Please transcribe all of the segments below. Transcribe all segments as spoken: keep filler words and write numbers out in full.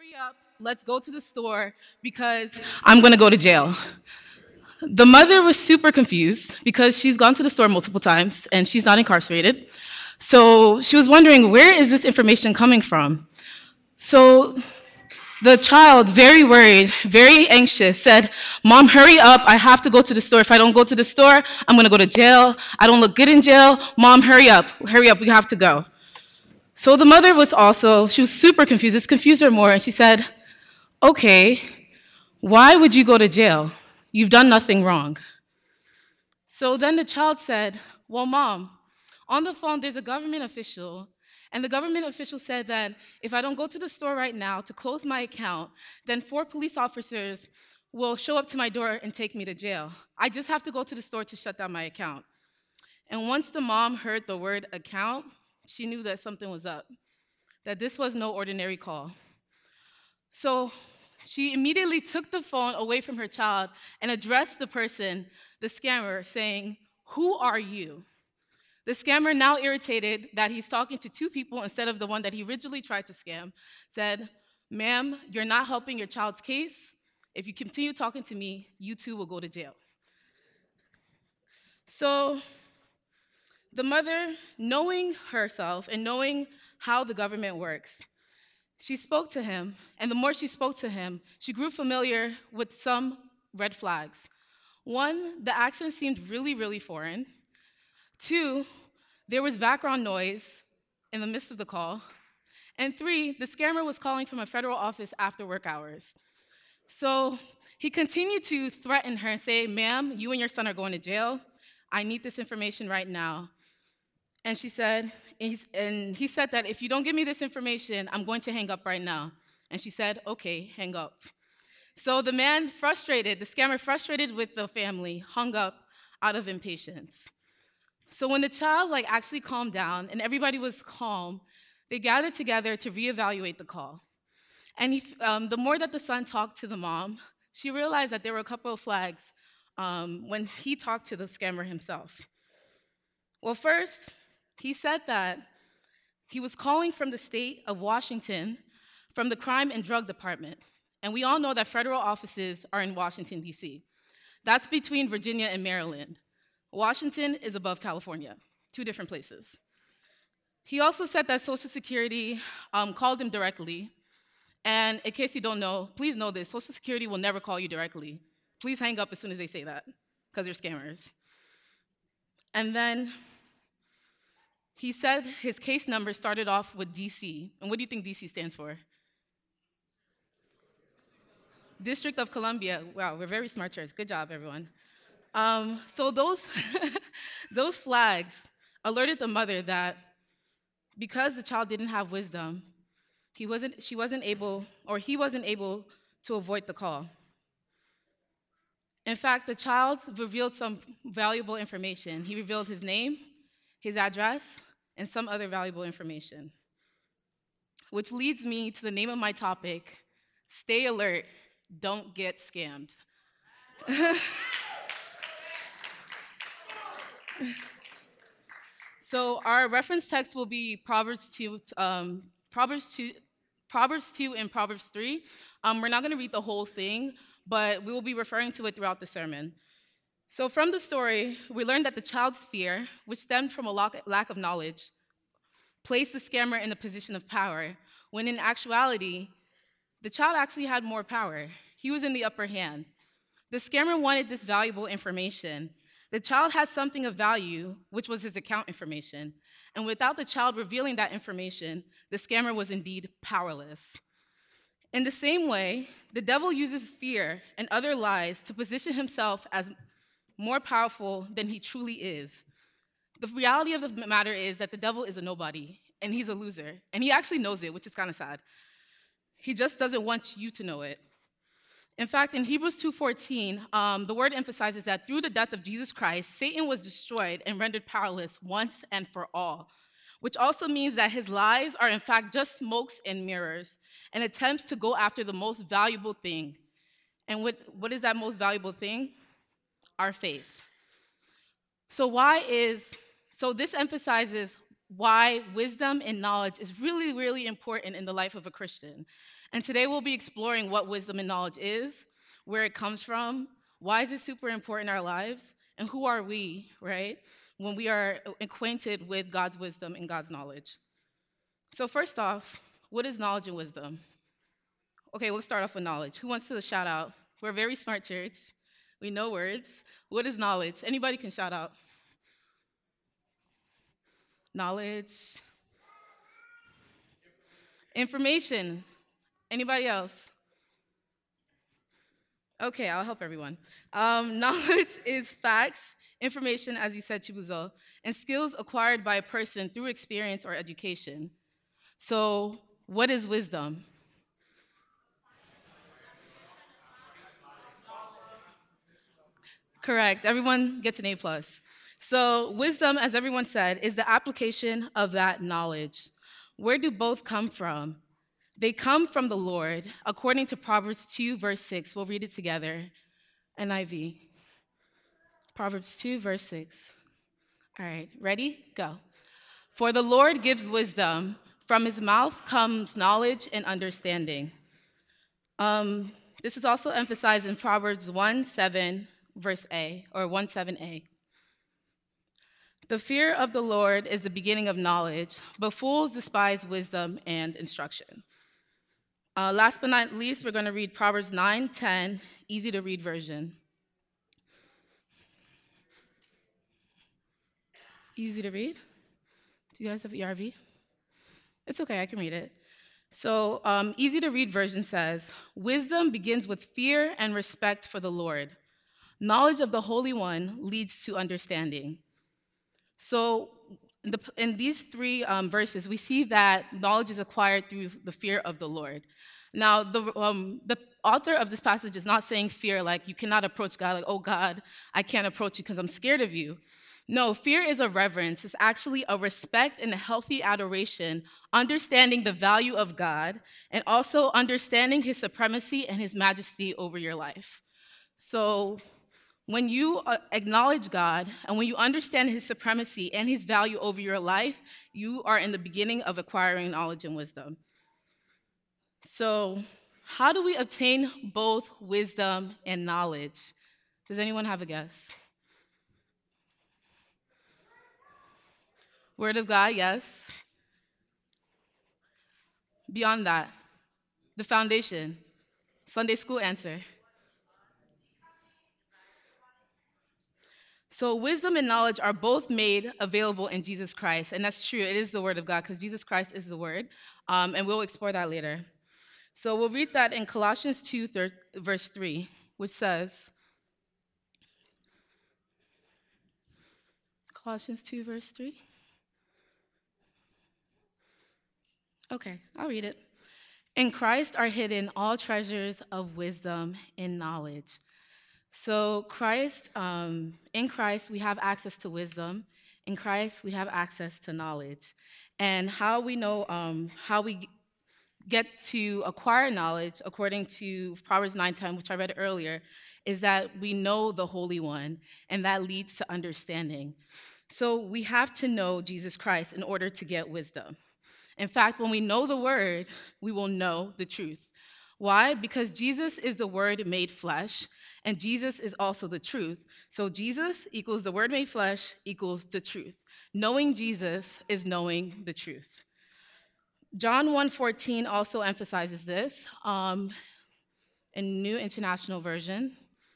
hurry up, let's go to the store because I'm gonna go to jail. The mother was super confused because she's gone to the store multiple times and she's not incarcerated. So she was wondering, where is this information coming from? So the child, very worried, very anxious, said, Mom, hurry up, I have to go to the store. If I don't go to the store, I'm gonna go to jail. I don't look good in jail. Mom, hurry up, hurry up, we have to go. So the mother was also, she was super confused. It's confused her more, and she said, okay, why would you go to jail? You've done nothing wrong. So then the child said, well, Mom, on the phone there's a government official, and the government official said that if I don't go to the store right now to close my account, then four police officers will show up to my door and take me to jail. I just have to go to the store to shut down my account. And once the mom heard the word account, she knew that something was up, that this was no ordinary call. So she immediately took the phone away from her child and addressed the person, the scammer, saying, who are you? The scammer, now irritated that he's talking to two people instead of the one that he originally tried to scam, said, ma'am, you're not helping your child's case. If you continue talking to me, you too will go to jail. So the mother, knowing herself and knowing how the government works, she spoke to him, and the more she spoke to him, she grew familiar with some red flags. One, the accent seemed really, really foreign. Two, there was background noise in the midst of the call. And three, the scammer was calling from a federal office after work hours. So he continued to threaten her and say, ma'am, you and your son are going to jail. I need this information right now. And she said, and he said that if you don't give me this information, I'm going to hang up right now. And she said, okay, hang up. So the man, frustrated, the scammer, frustrated with the family, hung up out of impatience. So when the child like actually calmed down and everybody was calm, they gathered together to reevaluate the call. And he, um, the more that the son talked to the mom, she realized that there were a couple of flags um, when he talked to the scammer himself. Well, first, he said that he was calling from the state of Washington from the Crime and Drug Department. And we all know that federal offices are in Washington, D C. That's between Virginia and Maryland. Washington is above California, two different places. He also said that Social Security um, called him directly. And in case you don't know, please know this, Social Security will never call you directly. Please hang up as soon as they say that, because they're scammers. And then he said his case number started off with D C. And what do you think D C stands for? District of Columbia. Wow, we're very smart church. Good job, everyone. Um, so those, those flags alerted the mother that because the child didn't have wisdom, he wasn't, she wasn't able, or he wasn't able to avoid the call. In fact, the child revealed some valuable information. He revealed his name, his address, and some other valuable information. Which leads me to the name of my topic, stay alert, don't get scammed. So our reference text will be Proverbs two, um, Proverbs two, Proverbs two and Proverbs three. Um, we're not going to read the whole thing, but we will be referring to it throughout the sermon. So from the story, we learned that the child's fear, which stemmed from a lack of knowledge, placed the scammer in a position of power, when in actuality, the child actually had more power. He was in the upper hand. The scammer wanted this valuable information. The child had something of value, which was his account information. And without the child revealing that information, the scammer was indeed powerless. In the same way, the devil uses fear and other lies to position himself as more powerful than he truly is. The reality of the matter is that the devil is a nobody, and he's a loser. And he actually knows it, which is kind of sad. He just doesn't want you to know it. In fact, in Hebrews two fourteen, um, the word emphasizes that through the death of Jesus Christ, Satan was destroyed and rendered powerless once and for all, which also means that his lies are in fact just smokes and mirrors and attempts to go after the most valuable thing. And what, what is that most valuable thing? Our faith. So why is, so this emphasizes why wisdom and knowledge is really, really important in the life of a Christian. And today we'll be exploring what wisdom and knowledge is, where it comes from, why is it super important in our lives, and who are we, right, when we are acquainted with God's wisdom and God's knowledge. So first off, what is knowledge and wisdom? Okay, let's start off with knowledge. Who wants to shout out? We're a very smart church. We know words. What is knowledge? Anybody can shout out. Knowledge. Information. Anybody else? Okay, I'll help everyone. Um, knowledge is facts, information, as you said, Chibuzo, and skills acquired by a person through experience or education. So, what is wisdom? Correct. Everyone gets an A plus. So, wisdom, as everyone said, is the application of that knowledge. Where do both come from? They come from the Lord, according to Proverbs two, verse six. We'll read it together. N I V. Proverbs two, verse six. All right, ready? Go. For the Lord gives wisdom. From his mouth comes knowledge and understanding. Um, this is also emphasized in Proverbs one, seven, verse A, or one, seven A. The fear of the Lord is the beginning of knowledge, but fools despise wisdom and instruction. Uh, last but not least, we're going to read Proverbs nine, ten, easy to read version. Easy to read? Do you guys have E R V? It's okay, I can read it. So, um, easy to read version says, wisdom begins with fear and respect for the Lord. Knowledge of the Holy One leads to understanding. So, in, the, in these three um, verses, we see that knowledge is acquired through the fear of the Lord. Now, the, um, the author of this passage is not saying fear like you cannot approach God, like, oh God, I can't approach you because I'm scared of you. No, fear is a reverence. It's actually a respect and a healthy adoration, understanding the value of God, and also understanding his supremacy and his majesty over your life. So when you acknowledge God and when you understand his supremacy and his value over your life, you are in the beginning of acquiring knowledge and wisdom. So how do we obtain both wisdom and knowledge? Does anyone have a guess? Word of God, yes. Beyond that, the foundation, Sunday school answer. So wisdom and knowledge are both made available in Jesus Christ, and that's true. It is the Word of God because Jesus Christ is the Word, um, and we'll explore that later. So we'll read that in Colossians two, verse three, which says, Colossians two, verse three. Okay, I'll read it. In Christ are hidden all treasures of wisdom and knowledge. So Christ, um, in Christ, we have access to wisdom. In Christ, we have access to knowledge. And how we know, um, how we get to acquire knowledge, according to Proverbs nine ten, which I read earlier, is that we know the Holy One, and that leads to understanding. So we have to know Jesus Christ in order to get wisdom. In fact, when we know the word, we will know the truth. Why? Because Jesus is the word made flesh, and Jesus is also the truth. So Jesus equals the word made flesh equals the truth. Knowing Jesus is knowing the truth. John one fourteen also emphasizes this um, in New International Version.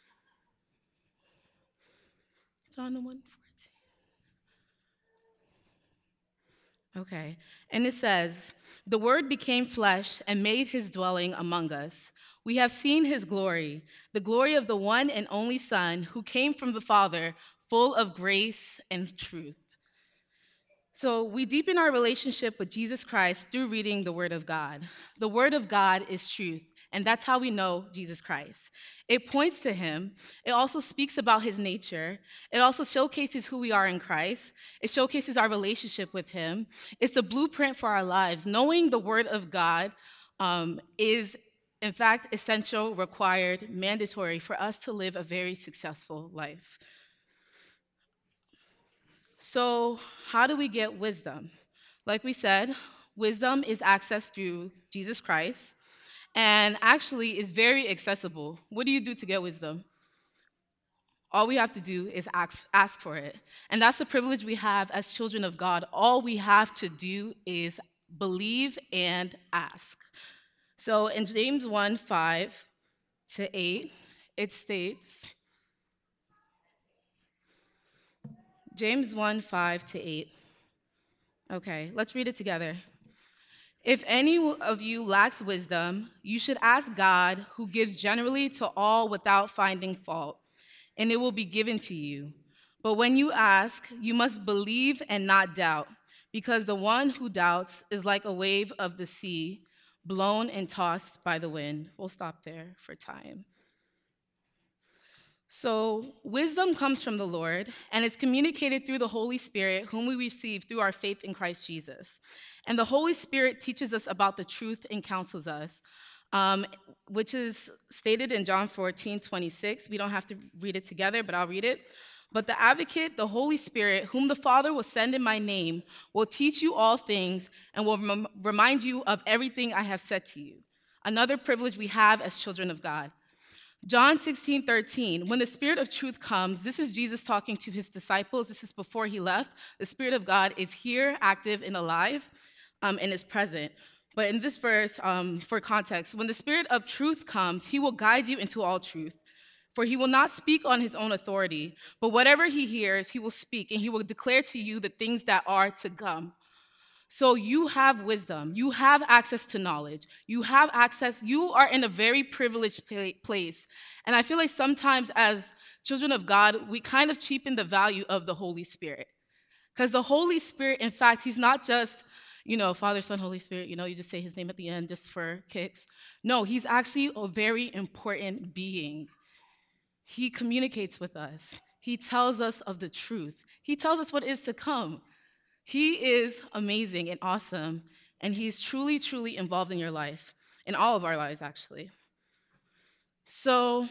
John one fourteen. Okay, and it says, the Word became flesh and made his dwelling among us. We have seen his glory, the glory of the one and only Son who came from the Father, full of grace and truth. So we deepen our relationship with Jesus Christ through reading the Word of God. The Word of God is truth, and that's how we know Jesus Christ. It points to him. It also speaks about his nature. It also showcases who we are in Christ. It showcases our relationship with him. It's a blueprint for our lives. Knowing the Word of God um, is, in fact, essential, required, mandatory for us to live a very successful life. So how do we get wisdom? Like we said, wisdom is accessed through Jesus Christ. and actually is very accessible. What do you do to get wisdom? All we have to do is ask, ask for it. And that's the privilege we have as children of God. All we have to do is believe and ask. So in James one, five to eight, it states, James one, five to eight. Okay, let's read it together. If any of you lacks wisdom, you should ask God, who gives generally to all without finding fault, and it will be given to you. But when you ask, you must believe and not doubt, because the one who doubts is like a wave of the sea, blown and tossed by the wind. We'll stop there for time. So, wisdom comes from the Lord, and it's communicated through the Holy Spirit, whom we receive through our faith in Christ Jesus. And the Holy Spirit teaches us about the truth and counsels us, um, which is stated in John fourteen, twenty-six. We don't have to read it together, but I'll read it. But the advocate, the Holy Spirit, whom the Father will send in my name, will teach you all things and will rem- remind you of everything I have said to you. Another privilege we have as children of God. John sixteen, thirteen, when the Spirit of truth comes, this is Jesus talking to his disciples. This is before he left. The Spirit of God is here, active and alive, um, and is present. But in this verse, um, for context, when the Spirit of truth comes, he will guide you into all truth. For he will not speak on his own authority, but whatever he hears, he will speak, and he will declare to you the things that are to come. So you have wisdom, you have access to knowledge, you have access, you are in a very privileged place. And I feel like sometimes as children of God, we kind of cheapen the value of the Holy Spirit. Because the Holy Spirit, in fact, he's not just, you know, Father, Son, Holy Spirit, you know, you just say his name at the end just for kicks. No, he's actually a very important being. He communicates with us. He tells us of the truth. He tells us what is to come. He is amazing and awesome, and he's truly, truly involved in your life, in all of our lives, actually. So,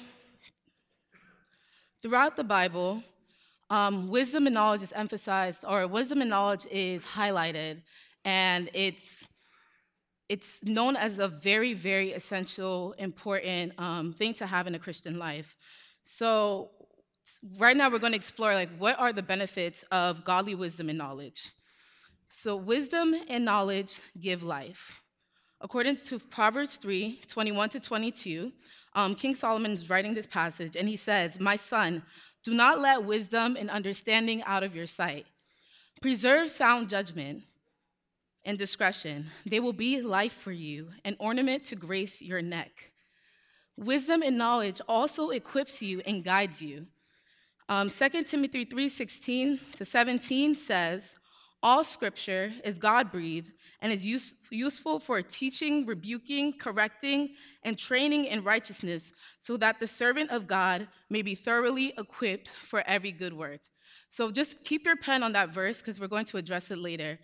throughout the Bible, um, wisdom and knowledge is emphasized, or wisdom and knowledge is highlighted, and it's it's known as a very, very essential, important um, thing to have in a Christian life. So, right now we're going to explore like what are the benefits of godly wisdom and knowledge. So wisdom and knowledge give life. According to Proverbs three, twenty-one to twenty-two, um, King Solomon is writing this passage, and he says, "My son, do not let wisdom and understanding out of your sight. Preserve sound judgment and discretion. They will be life for you, an ornament to grace your neck." Wisdom and knowledge also equips you and guides you. Um, Second Timothy three, sixteen to seventeen says, "All scripture is God-breathed and is use, useful for teaching, rebuking, correcting, and training in righteousness, so that the servant of God may be thoroughly equipped for every good work." So just keep your pen on that verse because we're going to address it later.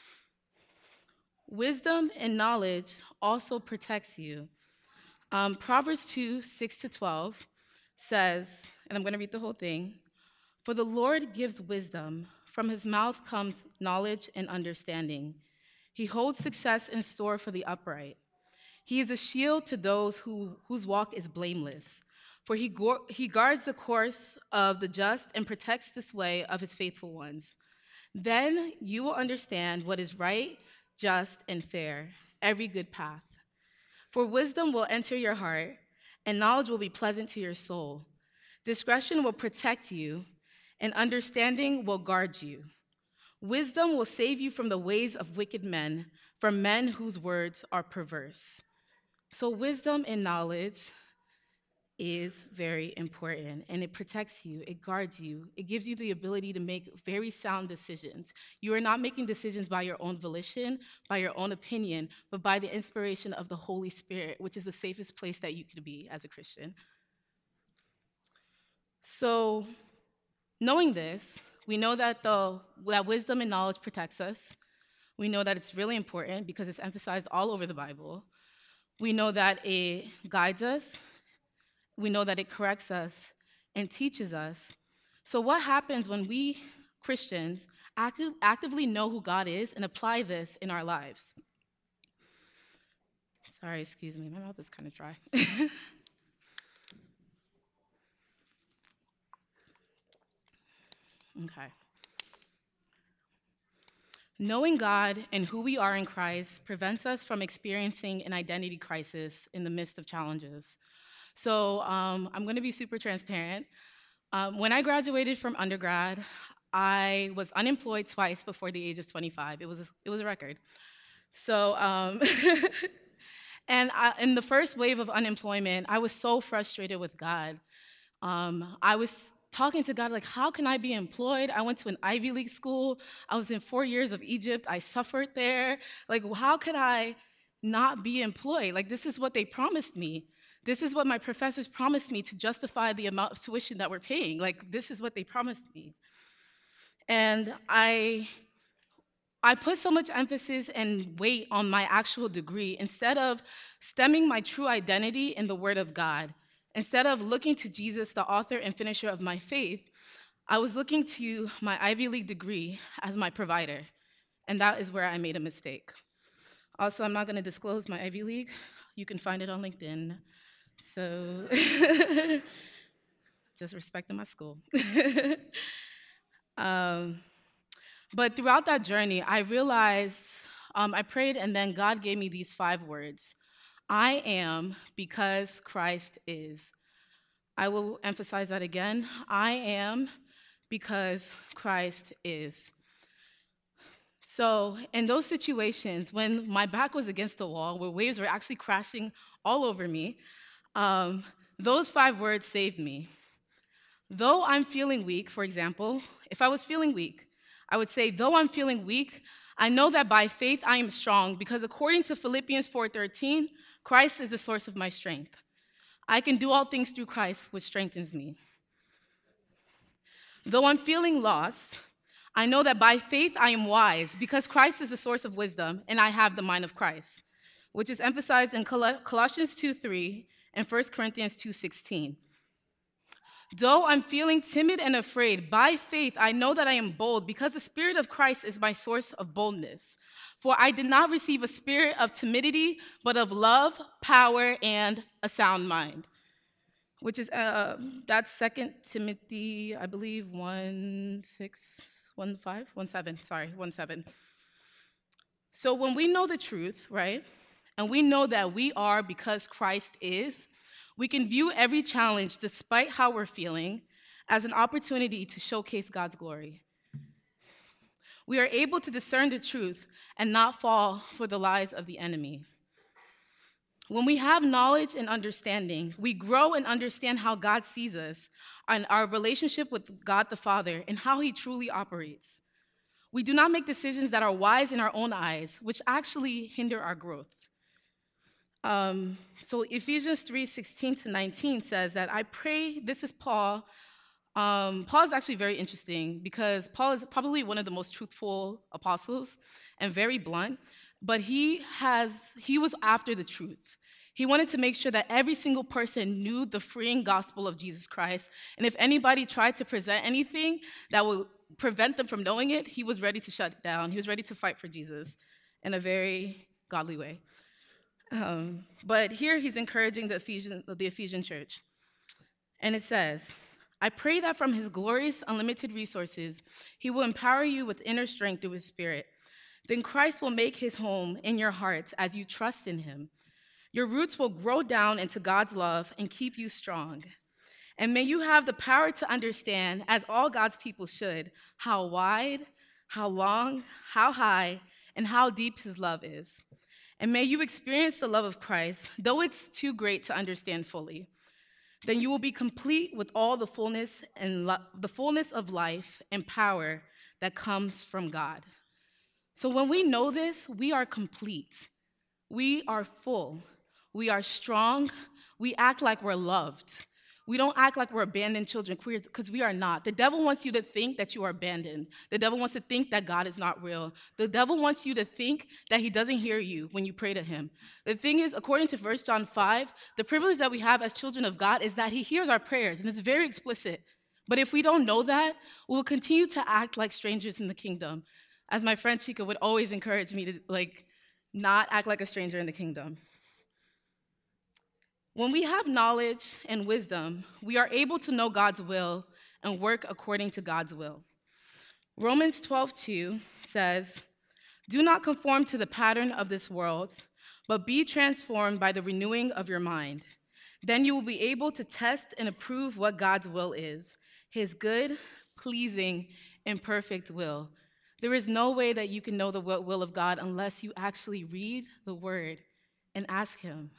Wisdom and knowledge also protects you. Um, Proverbs two, six to twelve says, and I'm going to read the whole thing, "For the Lord gives wisdom. From his mouth comes knowledge and understanding. He holds success in store for the upright. He is a shield to those who, whose walk is blameless. For he, go- he guards the course of the just and protects the way of his faithful ones. Then you will understand what is right, just, and fair, every good path. For wisdom will enter your heart, and knowledge will be pleasant to your soul. Discretion will protect you, and understanding will guard you. Wisdom will save you from the ways of wicked men, from men whose words are perverse." So wisdom and knowledge is very important, and it protects you, it guards you, it gives you the ability to make very sound decisions. You are not making decisions by your own volition, by your own opinion, but by the inspiration of the Holy Spirit, which is the safest place that you could be as a Christian. So, knowing this, we know that the that wisdom and knowledge protects us. We know that it's really important because it's emphasized all over the Bible. We know that it guides us. We know that it corrects us and teaches us. So what happens when we Christians active, actively know who God is and apply this in our lives? Sorry, excuse me, my mouth is kind of dry. Okay. Knowing God and who we are in Christ prevents us from experiencing an identity crisis in the midst of challenges. So um, I'm going to be super transparent. Um, when I graduated from undergrad, I was unemployed twice before the age of twenty-five. It was it was a record. So, um, and I, in the first wave of unemployment, I was so frustrated with God. Um, I was talking to God, like, how can I be employed? I went to an Ivy League school. I was in four years of Egypt. I suffered there. Like, how could I not be employed? Like, this is what they promised me. This is what my professors promised me to justify the amount of tuition that we're paying. Like, this is what they promised me. And I I put so much emphasis and weight on my actual degree instead of stemming my true identity in the Word of God. Instead of looking to Jesus, the author and finisher of my faith, I was looking to my Ivy League degree as my provider. And that is where I made a mistake. Also, I'm not going to disclose my Ivy League. You can find it on LinkedIn. So just respecting my school. um, But throughout that journey, I realized, um, I prayed, and then God gave me these five words. I am because Christ is. I will emphasize that again. I am because Christ is. So in those situations, when my back was against the wall, where waves were actually crashing all over me, um, those five words saved me. Though I'm feeling weak, for example, if I was feeling weak, I would say, though I'm feeling weak, I know that by faith I am strong, because according to Philippians four thirteen, Christ is the source of my strength. I can do all things through Christ, which strengthens me. Though I'm feeling lost, I know that by faith I am wise, because Christ is the source of wisdom, and I have the mind of Christ, which is emphasized in Colossians two three and First Corinthians two sixteen. Though I'm feeling timid and afraid, by faith I know that I am bold, because the Spirit of Christ is my source of boldness. For I did not receive a spirit of timidity, but of love, power, and a sound mind. Which is, uh, that's Second Timothy, I believe, one six, one five, one seven, sorry, one seven. So when we know the truth, right, and we know that we are because Christ is, we can view every challenge, despite how we're feeling, as an opportunity to showcase God's glory. We are able to discern the truth and not fall for the lies of the enemy. When we have knowledge and understanding, we grow and understand how God sees us and our relationship with God the Father and how he truly operates. We do not make decisions that are wise in our own eyes, which actually hinder our growth. Um, so Ephesians three sixteen to nineteen says that I pray, this is Paul. Um, Paul is actually very interesting because Paul is probably one of the most truthful apostles and very blunt, but he has he was after the truth. He wanted to make sure that every single person knew the freeing gospel of Jesus Christ, and if anybody tried to present anything that would prevent them from knowing it, he was ready to shut it down. He was ready to fight for Jesus in a very godly way. Um, but here he's encouraging the Ephesian, the Ephesian church. And it says, I pray that from his glorious, unlimited resources, he will empower you with inner strength through his Spirit. Then Christ will make his home in your hearts as you trust in him. Your roots will grow down into God's love and keep you strong. And may you have the power to understand, as all God's people should, how wide, how long, how high, and how deep his love is. And may you experience the love of Christ, though it's too great to understand fully. Then you will be complete with all the fullness and lo- the fullness of life and power that comes from God. So when we know this, we are complete. We are full. We are strong. We act like we're loved. We don't act like we're abandoned children, because we are not. The devil wants you to think that you are abandoned. The devil wants to think that God is not real. The devil wants you to think that he doesn't hear you when you pray to him. The thing is, according to First John five, the privilege that we have as children of God is that he hears our prayers, and it's very explicit. But if we don't know that, we will continue to act like strangers in the kingdom. As my friend Chika would always encourage me to, like, not act like a stranger in the kingdom. When we have knowledge and wisdom, we are able to know God's will and work according to God's will. Romans twelve two says, "Do not conform to the pattern of this world, but be transformed by the renewing of your mind. Then you will be able to test and approve what God's will is, his good, pleasing, and perfect will." There is no way that you can know the will of God unless you actually read the word and ask him.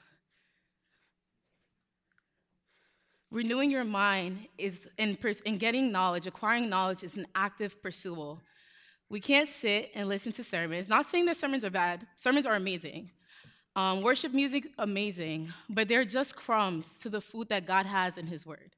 Renewing your mind is, in, in getting knowledge, acquiring knowledge is an active pursuit. We can't sit and listen to sermons. Not saying that sermons are bad. Sermons are amazing. Um, worship music, amazing. But they're just crumbs to the food that God has in his word.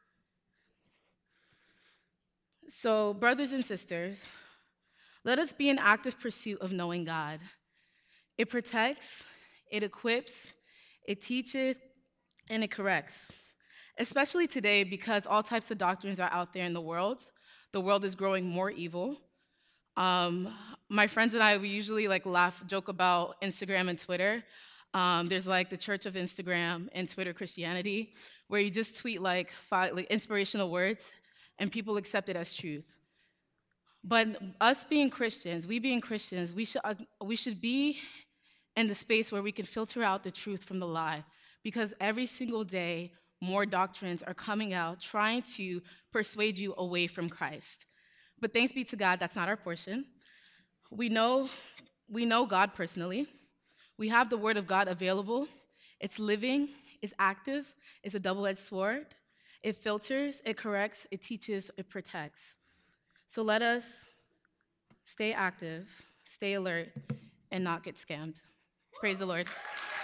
So, brothers and sisters, let us be in active pursuit of knowing God. It protects, it equips, it teaches, and it corrects. Especially today, because all types of doctrines are out there in the world. The world is growing more evil. Um, my friends and I, we usually like laugh, joke about Instagram and Twitter. Um, there's like the Church of Instagram and Twitter Christianity, where you just tweet like, five, like inspirational words, and people accept it as truth. But us being Christians, we being Christians, we should uh, we should be in the space where we can filter out the truth from the lie, because every single day, more doctrines are coming out trying to persuade you away from Christ. But thanks be to God, that's not our portion. We know, we know God personally. We have the word of God available. It's living, it's active, it's a double-edged sword. It filters, it corrects, it teaches, it protects. So let us stay active, stay alert, and not get scammed. Praise the Lord.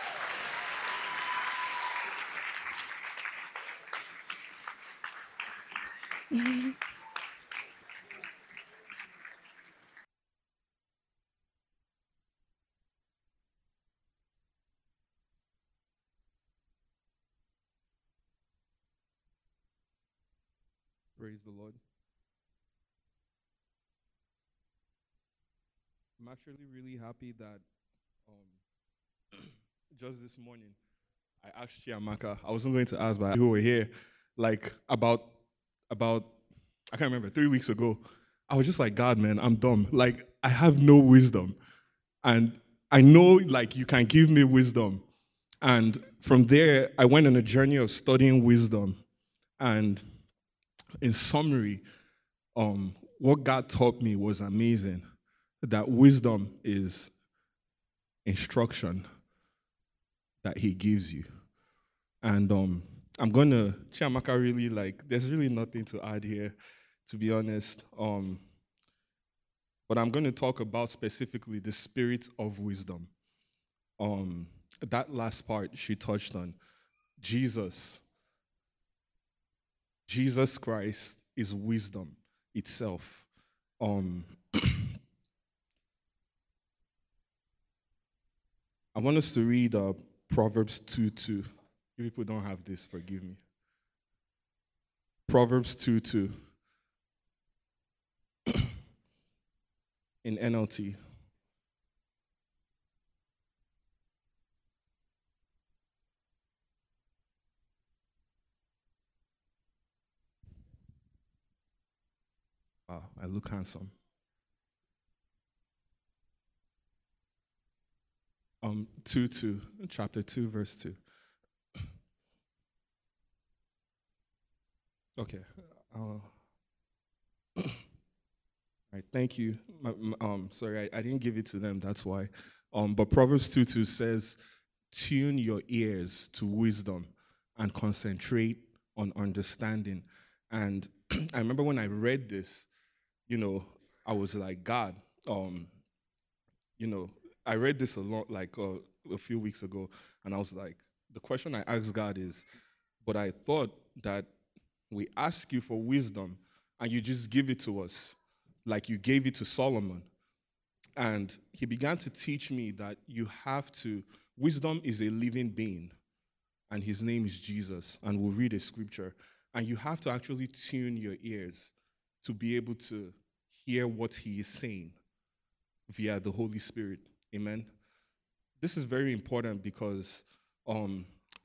Praise the Lord. I'm actually really happy that um, just this morning I asked Chiamaka. I wasn't going to ask, but who were here, like about about I can't remember three weeks ago. I was just like, God, man, I'm dumb. Like I have no wisdom, and I know like you can give me wisdom. And from there, I went on a journey of studying wisdom. And in summary, um, what God taught me was amazing. That wisdom is instruction that he gives you. And um, I'm going to, Chiamaka really like, there's really nothing to add here, to be honest. Um, but I'm going to talk about specifically the spirit of wisdom. Um, that last part she touched on, Jesus. Jesus Christ is wisdom itself. Um, I want us to read uh, Proverbs two two. If people don't have this, forgive me. Proverbs two two. In N L T. Wow, I look handsome. Um, two two, chapter two, verse two. Okay. Uh, all right, thank you. Um, sorry, I, I didn't give it to them, that's why. Um, but Proverbs two two says, tune your ears to wisdom and concentrate on understanding. And I remember when I read this, you know, I was like, God, um, you know, I read this a lot, like uh, a few weeks ago, and I was like, the question I asked God is, but I thought that we ask you for wisdom and you just give it to us, like you gave it to Solomon. And he began to teach me that you have to, wisdom is a living being, and his name is Jesus. And we'll read a scripture. And you have to actually tune your ears to be able to hear what he is saying via the Holy Spirit. Amen. This is very important because, um,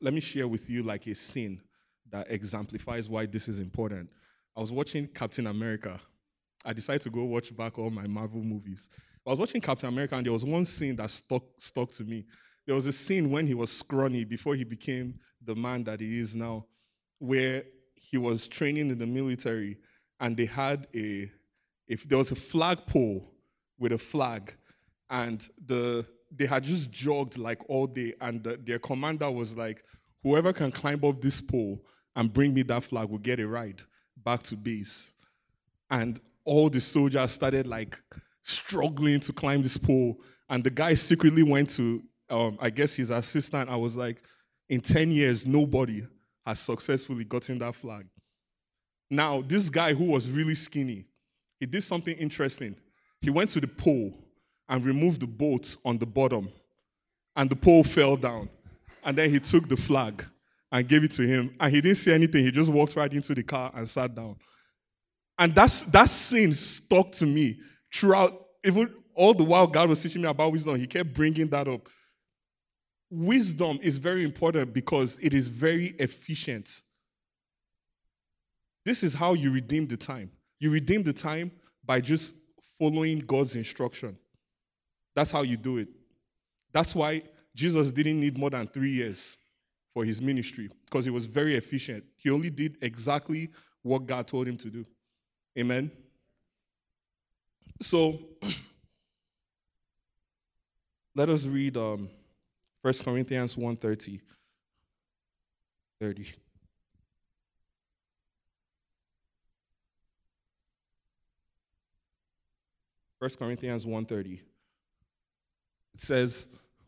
let me share with you like a scene that exemplifies why this is important. I was watching Captain America. I decided to go watch back all my Marvel movies. I was watching Captain America, and there was one scene that stuck stuck to me. There was a scene when he was scrawny before he became the man that he is now, where he was training in the military, and they had a, if there was a flagpole with a flag, and the they had just jogged like all day, and the, their commander was like, whoever can climb up this pole and bring me that flag will get a ride back to base. And all the soldiers started like struggling to climb this pole, and the guy secretly went to, um, I guess his assistant. I was like, in ten years, nobody has successfully gotten that flag. Now, this guy who was really skinny, he did something interesting. He went to the pole and removed the bolt on the bottom, and the pole fell down. And then he took the flag and gave it to him, and he didn't say anything. He just walked right into the car and sat down. And that's, that scene stuck to me throughout, even all the while God was teaching me about wisdom. He kept bringing that up. Wisdom is very important because it is very efficient. This is how you redeem the time. You redeem the time by just following God's instruction. That's how you do it. That's why Jesus didn't need more than three years for his ministry, because he was very efficient. He only did exactly what God told him to do. Amen? So, let us read um, First Corinthians one thirty. thirty. First Corinthians one thirty. It says,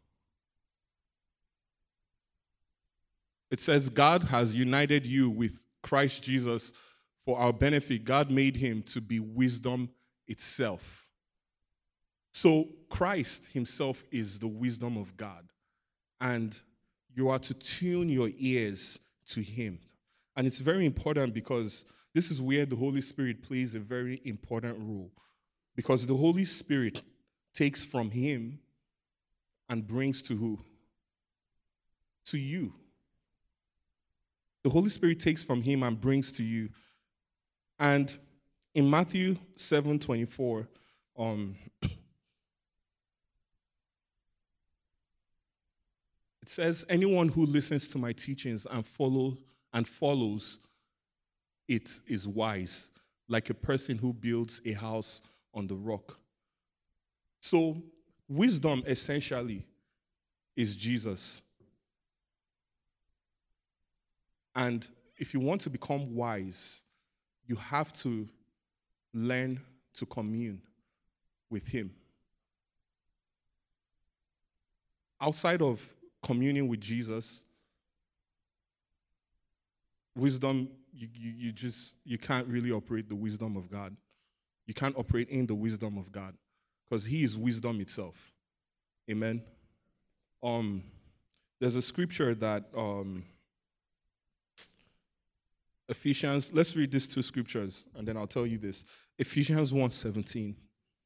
it says, God has united you with Christ Jesus for our benefit. God made him to be wisdom itself. So Christ himself is the wisdom of God. And you are to tune your ears to him. And it's very important because this is where the Holy Spirit plays a very important role. Because the Holy Spirit takes from him and brings to who? To you. The Holy Spirit takes from him and brings to you. And in Matthew seven twenty-four, um, it says, anyone who listens to my teachings and follow and follows it is wise, like a person who builds a house on the rock. So, wisdom essentially is Jesus. And if you want to become wise, you have to learn to commune with him. Outside of communing with Jesus, wisdom, you, you, you just, you can't really operate the wisdom of God. You can't operate in the wisdom of God because he is wisdom itself. Amen. Um, there's a scripture that um, Ephesians, let's read these two scriptures and then I'll tell you this. Ephesians one seventeen.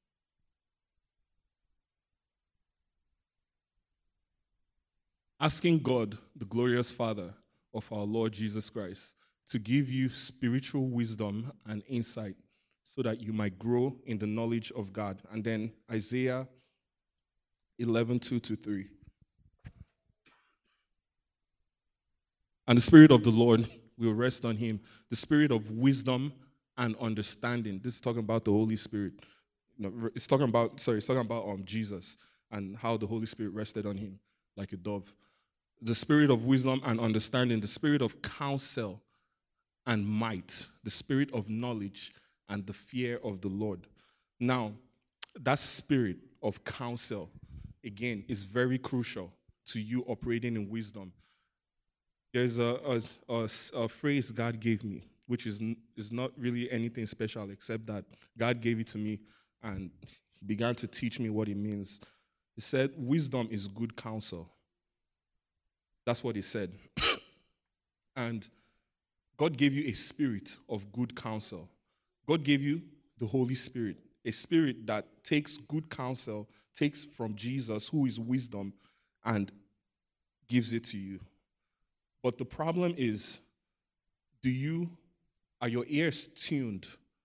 Asking God, the glorious Father of our Lord Jesus Christ, to give you spiritual wisdom and insight so that you might grow in the knowledge of God. And then Isaiah eleven, two to three. And the Spirit of the Lord will rest on him, the Spirit of wisdom and understanding. This is talking about the Holy Spirit. No, it's talking about, sorry, it's talking about um, Jesus and how the Holy Spirit rested on him like a dove. The Spirit of wisdom and understanding, the Spirit of counsel and might, the Spirit of knowledge and the fear of the Lord. Now, that spirit of counsel, again, is very crucial to you operating in wisdom. There's a, a, a, a phrase God gave me, which is, is not really anything special except that God gave it to me and he began to teach me what it means. He said, wisdom is good counsel. That's what he said. And God gave you a spirit of good counsel. God gave you the Holy Spirit, a spirit that takes good counsel, takes from Jesus, who is wisdom, and gives it to you. But the problem is, do you, are your ears tuned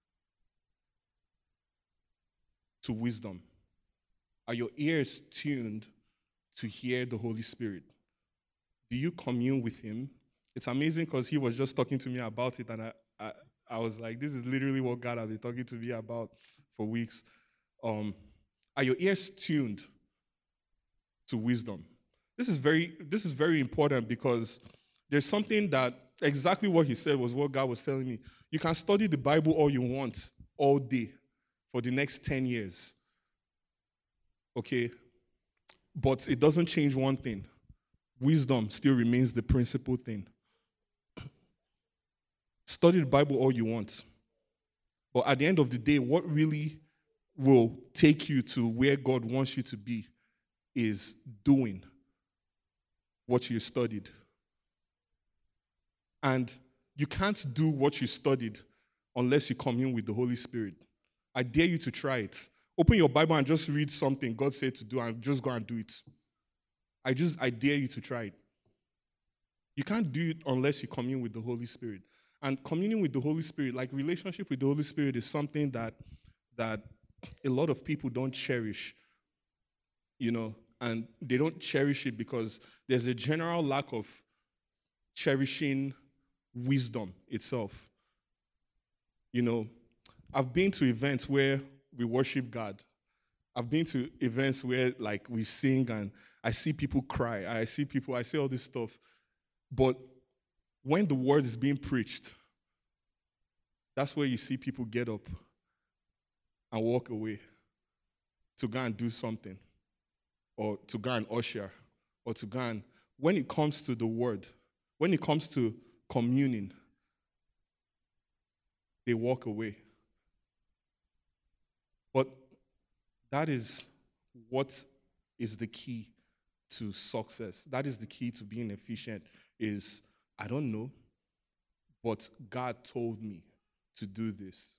to wisdom? Are your ears tuned to hear the Holy Spirit? Do you commune with him? It's amazing because he was just talking to me about it, and I, I, I was like, this is literally what God has been talking to me about for weeks. Um, are your ears tuned to wisdom? This is very, this is very important because there's something that exactly what he said was what God was telling me. You can study the Bible all you want, all day, for the next ten years. Okay? But it doesn't change one thing. Wisdom still remains the principal thing. Study the Bible all you want. But at the end of the day, what really will take you to where God wants you to be is doing what you studied. And you can't do what you studied unless you commune with the Holy Spirit. I dare you to try it. Open your Bible and just read something God said to do and just go and do it. I just, I dare you to try it. You can't do it unless you commune with the Holy Spirit. And communing with the Holy Spirit, like relationship with the Holy Spirit, is something that, that a lot of people don't cherish, you know, and they don't cherish it because there's a general lack of cherishing wisdom itself. You know, I've been to events where we worship God. I've been to events where, like, we sing and I see people cry. I see people, I see all this stuff. But when the word is being preached, that's where you see people get up and walk away to go and do something, or to go and usher, or to go and, when it comes to the word, when it comes to communing, they walk away. But that is what is the key to success. That is the key to being efficient, is, I don't know, but God told me to do this.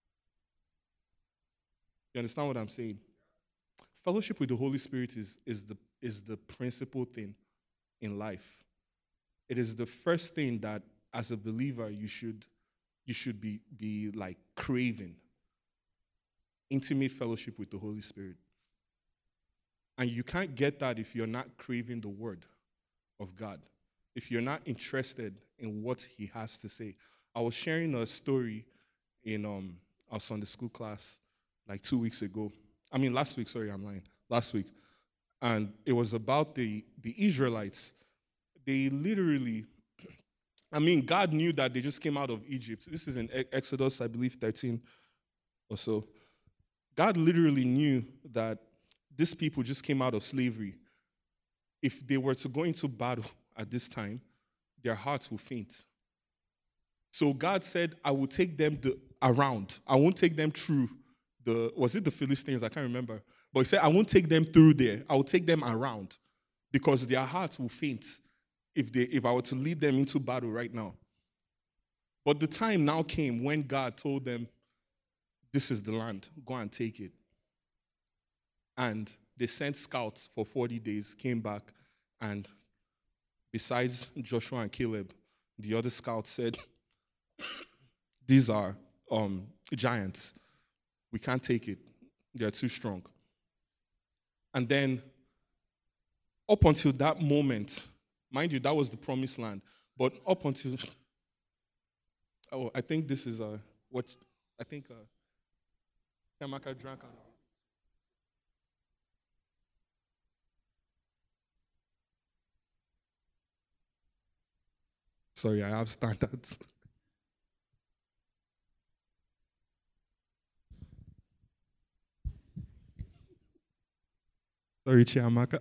You understand what I'm saying? Fellowship with the Holy Spirit is, is, the, is the principal thing in life. It is the first thing that, as a believer, you should, you should be, be like craving. Intimate fellowship with the Holy Spirit. And you can't get that if you're not craving the word of God, if you're not interested in what he has to say. I was sharing a story in um, our Sunday school class like two weeks ago. I mean, last week, sorry, I'm lying. Last week. And it was about the, the Israelites. They literally, I mean, God knew that they just came out of Egypt. This is in Exodus, I believe, thirteen or so. God literally knew that these people just came out of slavery. If they were to go into battle at this time, their hearts will faint. So God said, I will take them the, around. I won't take them through the, was it the Philistines? I can't remember. But he said, I won't take them through there. I will take them around because their hearts will faint if, they, if I were to lead them into battle right now. But the time now came when God told them, this is the land, go and take it. And they sent scouts for forty days, came back, and besides Joshua and Caleb, the other scouts said, these are um, giants. We can't take it. They're too strong. And then, up until that moment, mind you, that was the promised land, but up until, oh, I think this is uh, what, I think uh, Kamaka drank out of it. Sorry, I have standards. Sorry, Chiamaka.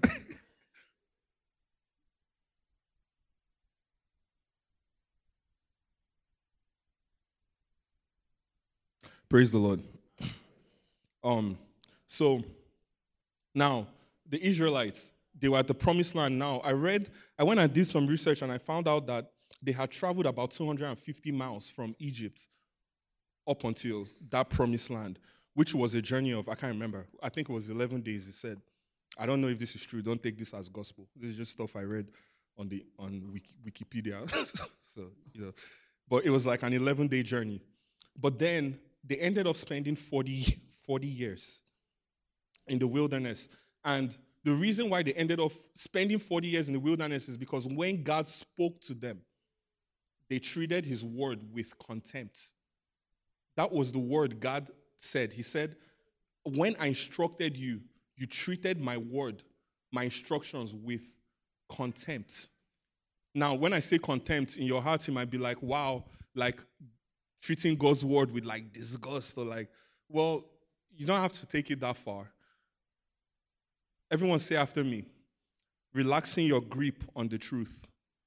Praise the Lord. Um, so now the Israelites, they were at the promised land now. I read, I went and did some research and I found out that they had traveled about two hundred fifty miles from Egypt up until that promised land, which was a journey of, I can't remember, I think it was eleven days, it said. I don't know if this is true. Don't take this as gospel. This is just stuff I read on the on Wiki, Wikipedia. So, you know, but it was like an eleven-day journey. But then they ended up spending forty, forty years in the wilderness. And the reason why they ended up spending forty years in the wilderness is because when God spoke to them, they treated his word with contempt. That was the word God said. He said, when I instructed you, you treated my word, my instructions with contempt. Now, when I say contempt, in your heart, you might be like, wow, like treating God's word with like disgust or like, well, you don't have to take it that far. Everyone say after me, relaxing your grip on the truth.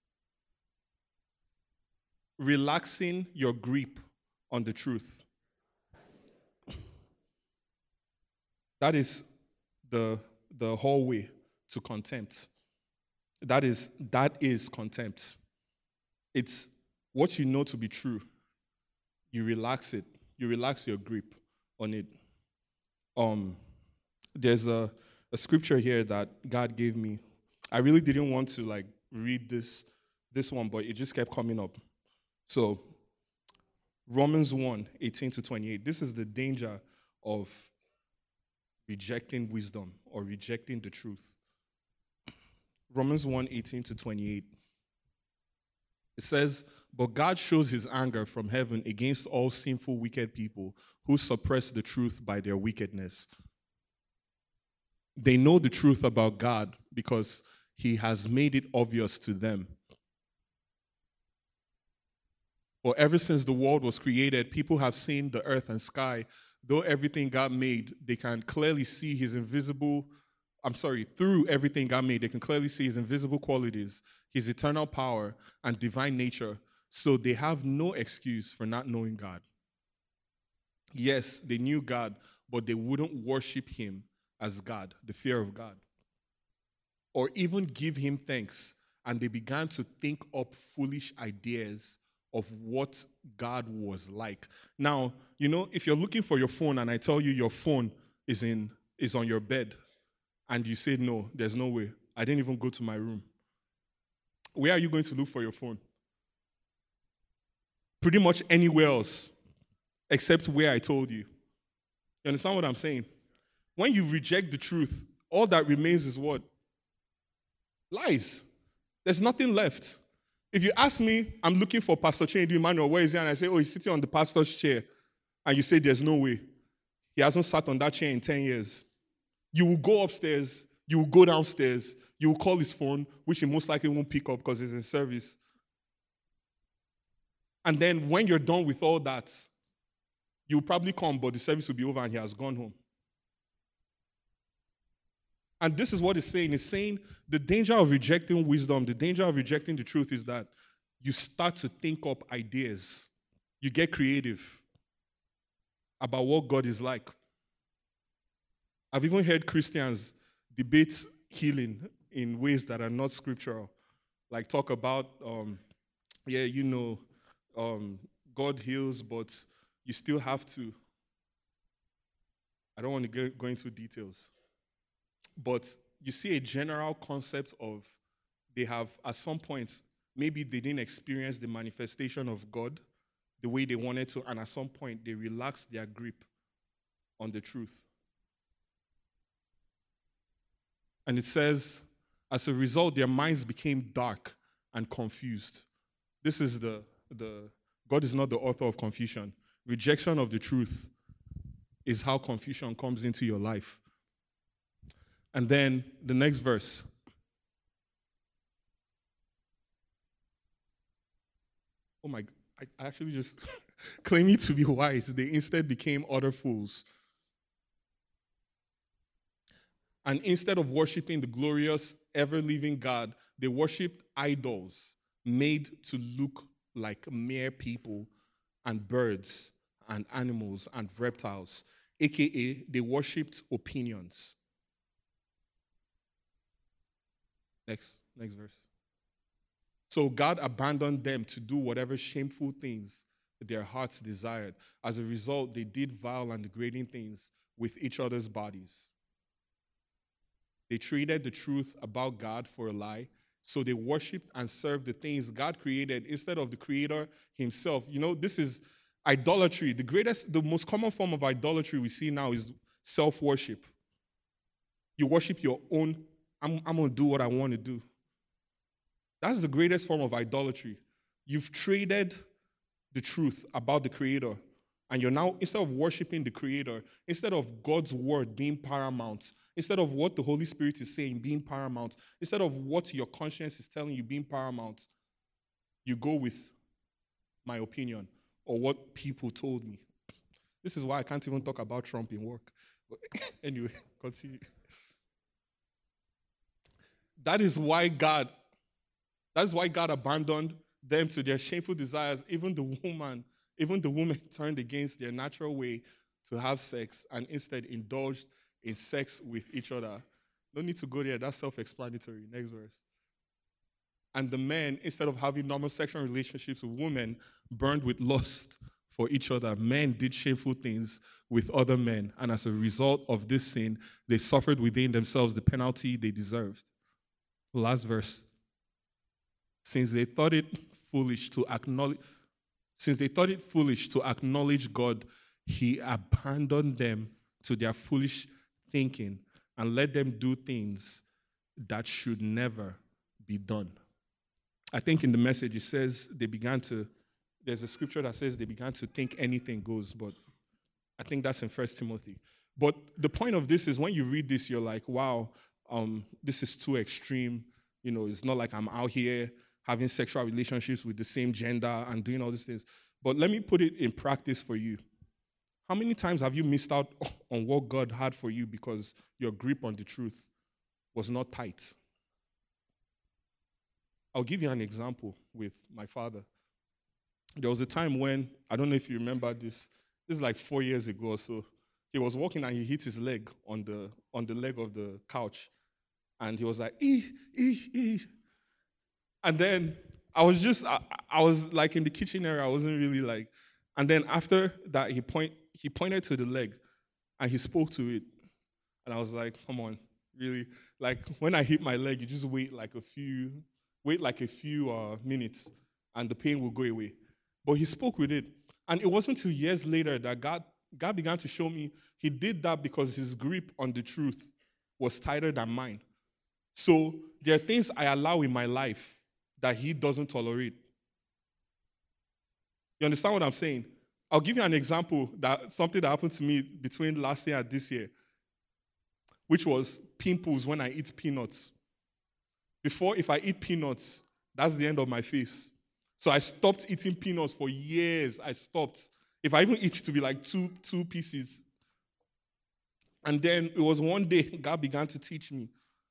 Relaxing your grip on the truth. That is the, the hallway to contempt. That is, that is contempt. It's what you know to be true. You relax it. You relax your grip on it. Um, there's a, a scripture here that God gave me. I really didn't want to like read this, this one, but it just kept coming up. So, Romans one, eighteen to twenty-eight. This is the danger of rejecting wisdom or rejecting the truth. Romans one, eighteen to twenty-eight. It says, but God shows his anger from heaven against all sinful, wicked people who suppress the truth by their wickedness. They know the truth about God because he has made it obvious to them. For ever since the world was created, people have seen the earth and sky. Though everything God made, they can clearly see his invisible, I'm sorry, through everything God made, they can clearly see his invisible qualities, his eternal power, and divine nature. So they have no excuse for not knowing God. Yes, they knew God, but they wouldn't worship him as God, the fear of God, or even give him thanks. And they began to think up foolish ideas of what God was like. Now, you know, if you're looking for your phone and I tell you your phone is in is on your bed, and you say, no, there's no way. I didn't even go to my room. Where are you going to look for your phone? Pretty much anywhere else, except where I told you. You understand what I'm saying? When you reject the truth, all that remains is what? Lies. There's nothing left. If you ask me, I'm looking for Pastor Chindu Emmanuel, where is he? And I say, oh, he's sitting on the pastor's chair. And you say, there's no way. He hasn't sat on that chair in ten years. You will go upstairs. You will go downstairs. You will call his phone, which he most likely won't pick up because it's in service. And then when you're done with all that, you'll probably come, but the service will be over and he has gone home. And this is what it's saying. It's saying the danger of rejecting wisdom, the danger of rejecting the truth is that you start to think up ideas. You get creative about what God is like. I've even heard Christians debate healing in ways that are not scriptural. Like talk about, um, yeah, you know, um, God heals, but you still have to. I don't want to go, go into details. But you see a general concept of they have, at some point, maybe they didn't experience the manifestation of God the way they wanted to, and at some point they relaxed their grip on the truth. And it says, as a result, their minds became dark and confused. This is the, the God is not the author of confusion. Rejection of the truth is how confusion comes into your life. And then the next verse. Oh my, I actually just claiming to be wise, they instead became utter fools. And instead of worshiping the glorious, ever-living God, they worshiped idols made to look like mere people and birds and animals and reptiles, a k a they worshiped opinions. Next, next verse. So God abandoned them to do whatever shameful things their hearts desired. As a result, they did vile and degrading things with each other's bodies. They traded the truth about God for a lie So they worshiped and served the things God created instead of the Creator himself. You know, this is idolatry. The greatest, the most common form of idolatry we see now is self-worship. You worship your own, I'm, I'm going to do what I want to do. That's the greatest form of idolatry. You've traded the truth about the Creator, and you're now, instead of worshiping the Creator, instead of God's word being paramount, instead of what the Holy Spirit is saying being paramount, instead of what your conscience is telling you being paramount, you go with my opinion or what people told me. This is why I can't even talk about Trump in work. But anyway, continue. That is why God, that is why God abandoned them to their shameful desires. Even the woman, even the woman turned against their natural way to have sex and instead indulged in sex with each other. No need to go there. That's self-explanatory. Next verse. And the men, instead of having normal sexual relationships with women, burned with lust for each other. Men did shameful things with other men, and as a result of this sin, they suffered within themselves the penalty they deserved. Last verse. Since they thought it foolish to acknowledge, since they thought it foolish to acknowledge God, he abandoned them to their foolish thinking and let them do things that should never be done. I think in the Message it says they began to, there's a scripture that says they began to think anything goes, but I think that's in First Timothy. But the point of this is when you read this, you're like, wow, um, this is too extreme. You know, it's not like I'm out here having sexual relationships with the same gender and doing all these things. But let me put it in practice for you. How many times have you missed out on what God had for you because your grip on the truth was not tight? I'll give you an example with my father. There was a time when, I don't know if you remember this, this is like four years ago or so, he was walking and he hit his leg on the on the leg of the couch. And he was like, ee, ee, ee. And then I was just, I, I was like in the kitchen area, I wasn't really like, and then after that, he point he pointed to the leg and he spoke to it. And I was like, come on, really? Like when I hit my leg, you just wait like a few, wait like a few uh, minutes and the pain will go away. But he spoke with it. And it wasn't until years later that God, God began to show me he did that because his grip on the truth was tighter than mine. So there are things I allow in my life that he doesn't tolerate. You understand what I'm saying? I'll give you an example, that something that happened to me between last year and this year, which was pimples when I eat peanuts. Before, if I eat peanuts, that's the end of my face. So I stopped eating peanuts for years. I stopped. If I even eat it to be like two, two pieces. And then it was one day God began to teach me.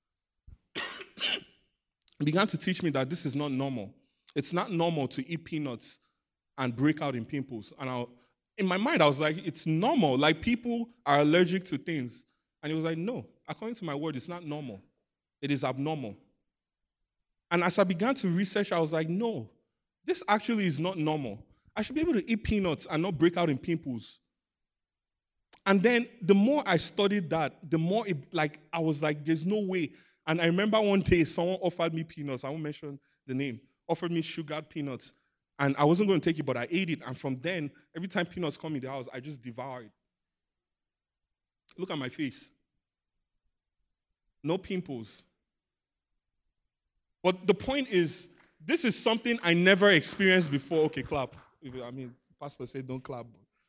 He began to teach me that this is not normal. It's not normal to eat peanuts and break out in pimples. And I, in my mind, I was like, it's normal. Like, people are allergic to things. And he was like, no, according to my word, it's not normal. It is abnormal. And as I began to research, I was like, no, this actually is not normal. I should be able to eat peanuts and not break out in pimples. And then the more I studied that, the more, it, like, I was like, there's no way. And I remember one day someone offered me peanuts. I won't mention the name. Offered me sugared peanuts. And I wasn't going to take it, but I ate it. And from then, every time peanuts come in the house, I just devour it. Look at my face. No pimples. But the point is, this is something I never experienced before. Okay, clap. I mean, pastor said don't clap.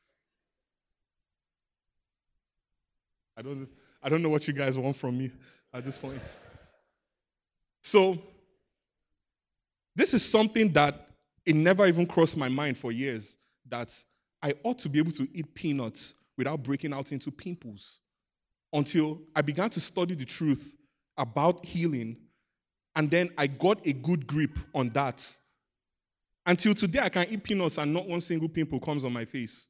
I don't, I don't know what you guys want from me at this point. So, this is something that it never even crossed my mind for years, that I ought to be able to eat peanuts without breaking out into pimples, until I began to study the truth about healing, and then I got a good grip on that. Until today, I can eat peanuts and not one single pimple comes on my face.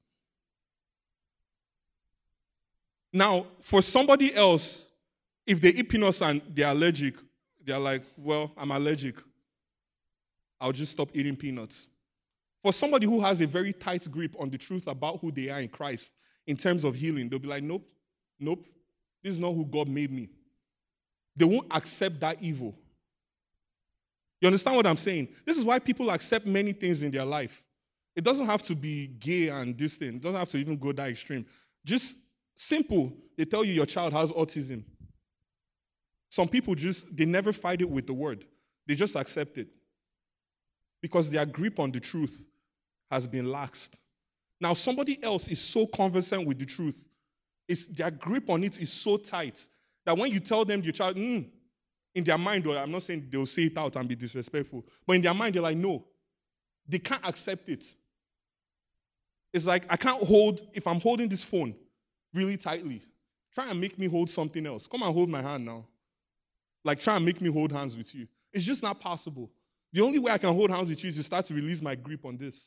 Now, for somebody else, if they eat peanuts and they're allergic, they're like, well, I'm allergic. I'll just stop eating peanuts. For somebody who has a very tight grip on the truth about who they are in Christ, in terms of healing, they'll be like, nope, nope, this is not who God made me. They won't accept that evil. You understand what I'm saying? This is why people accept many things in their life. It doesn't have to be gay and this thing. It doesn't have to even go that extreme. Just simple. They tell you your child has autism. Some people just, they never fight it with the word. They just accept it. Because their grip on the truth has been laxed. Now, somebody else is so conversant with the truth. It's, their grip on it is so tight that when you tell them your child, mm, in their mind, or I'm not saying they'll say it out and be disrespectful, but in their mind, they're like, no. They can't accept it. It's like, I can't hold, if I'm holding this phone really tightly, try and make me hold something else. Come and hold my hand now. Like, try and make me hold hands with you. It's just not possible. The only way I can hold hands with you is to start to release my grip on this.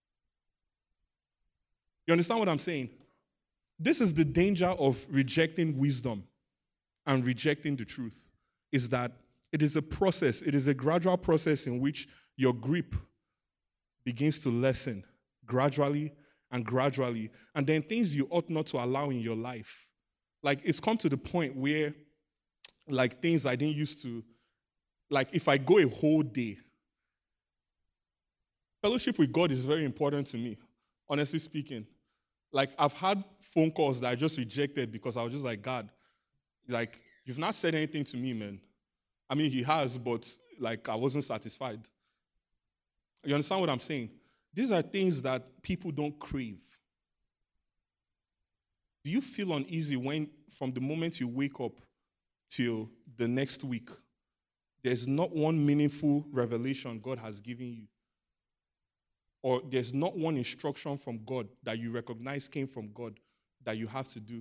You understand what I'm saying? This is the danger of rejecting wisdom and rejecting the truth, is that it is a process. It is a gradual process in which your grip begins to lessen gradually and gradually. And then things you ought not to allow in your life. Like, it's come to the point where, like, things I didn't used to, like, if I go a whole day, fellowship with God is very important to me, honestly speaking. Like, I've had phone calls that I just rejected because I was just like, God, like, you've not said anything to me, man. I mean, he has, but, like, I wasn't satisfied. You understand what I'm saying? These are things that people don't crave. Do you feel uneasy when, from the moment you wake up till the next week, there's not one meaningful revelation God has given you? Or there's not one instruction from God that you recognize came from God that you have to do?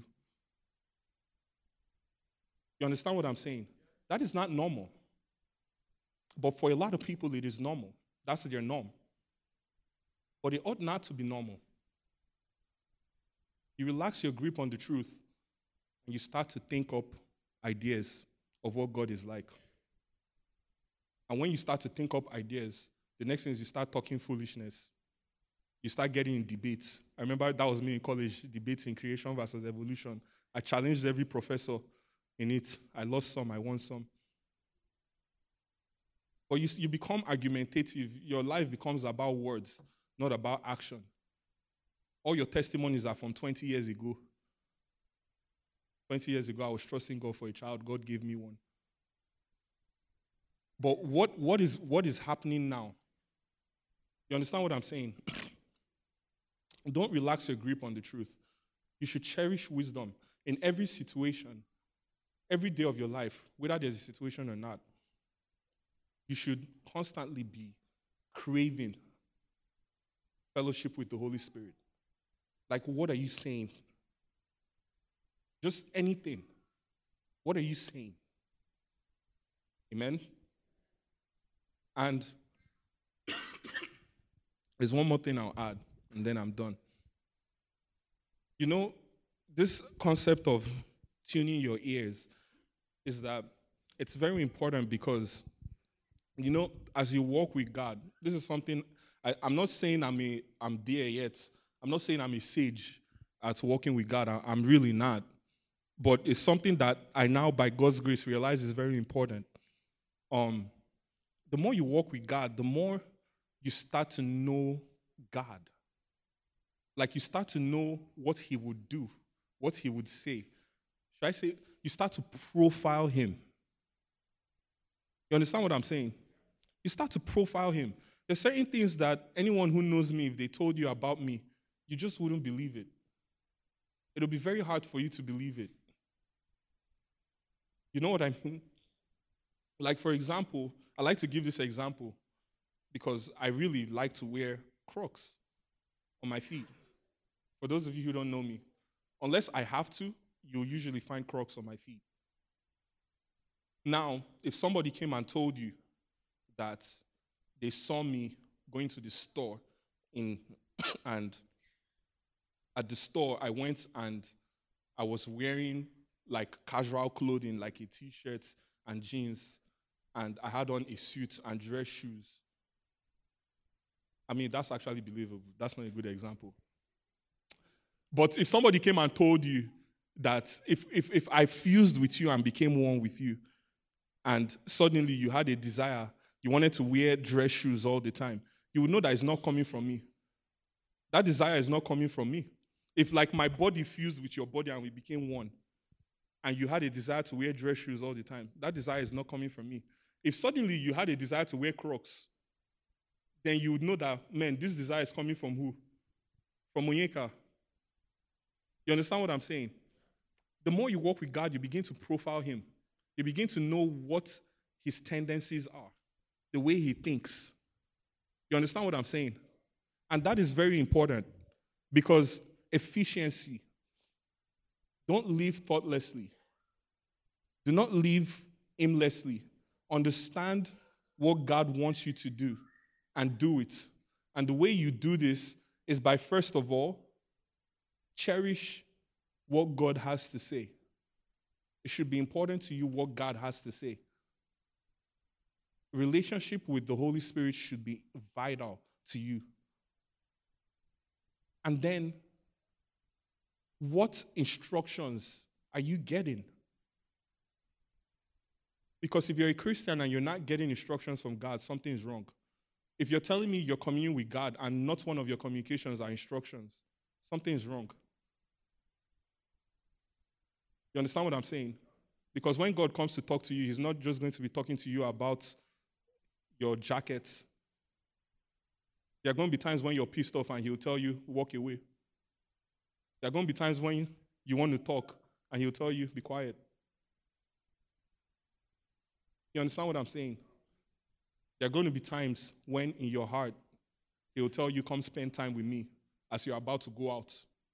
You understand what I'm saying? That is not normal. But for a lot of people, it is normal. That's their norm. But it ought not to be normal. You relax your grip on the truth, and you start to think up ideas of what God is like. And when you start to think up ideas, the next thing is you start talking foolishness. You start getting in debates. I remember that was me in college, debates in creation versus evolution. I challenged every professor in it. I lost some, I won some. But you, you become argumentative. Your life becomes about words, not about action. All your testimonies are from twenty years ago. twenty years ago, I was trusting God for a child. God gave me one. But what, what, is, what is happening now? You understand what I'm saying? Don't relax your grip on the truth. You should cherish wisdom in every situation, every day of your life, whether there's a situation or not. You should constantly be craving fellowship with the Holy Spirit. Like, what are you saying? Just anything. What are you saying? Amen? And there's one more thing I'll add, and then I'm done. You know, this concept of tuning your ears is that it's very important because, you know, as you walk with God, this is something, I, I'm not saying I'm, a, I'm there yet. I'm not saying I'm a sage at walking with God. I, I'm really not. But it's something that I now, by God's grace, realize is very important. Um, the more you walk with God, the more you start to know God. Like, you start to know what he would do, what he would say. Should I say, you start to profile him. You understand what I'm saying? You start to profile him. There's certain things that anyone who knows me, if they told you about me, you just wouldn't believe it. It'll be very hard for you to believe it. You know what I mean? Like, for example, I like to give this example because I really like to wear Crocs on my feet. For those of you who don't know me, unless I have to, you'll usually find Crocs on my feet. Now, if somebody came and told you that they saw me going to the store in and at the store I went and I was wearing like casual clothing, like a t-shirt and jeans, and I had on a suit and dress shoes. I mean, that's actually believable. That's not a good example. But if somebody came and told you that if, if, if I fused with you and became one with you, and suddenly you had a desire You wanted to wear dress shoes all the time. You would know that it's not coming from me. That desire is not coming from me. If like my body fused with your body and we became one, and you had a desire to wear dress shoes all the time, that desire is not coming from me. If suddenly you had a desire to wear Crocs, then you would know that, man, this desire is coming from who? From Onyeka. You understand what I'm saying? The more you walk with God, you begin to profile him. You begin to know what his tendencies are, the way he thinks. You understand what I'm saying? And that is very important because efficiency. Don't live thoughtlessly. Do not live aimlessly. Understand what God wants you to do and do it. And the way you do this is by, first of all, cherish what God has to say. It should be important to you what God has to say. Relationship with the Holy Spirit should be vital to you. And then, what instructions are you getting? Because if you're a Christian and you're not getting instructions from God, something is wrong. If you're telling me you're communing with God and not one of your communications are instructions, something is wrong. You understand what I'm saying? Because when God comes to talk to you, he's not just going to be talking to you about your jacket. There are going to be times when you're pissed off and he'll tell you, walk away. There are going to be times when you want to talk and he'll tell you, be quiet. You understand what I'm saying? There are going to be times when in your heart, he'll tell you, come spend time with me as you're about to go out.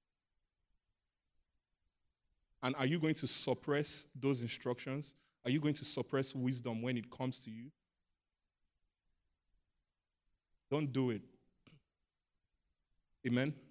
And are you going to suppress those instructions? Are you going to suppress wisdom when it comes to you? Don't do it. Amen?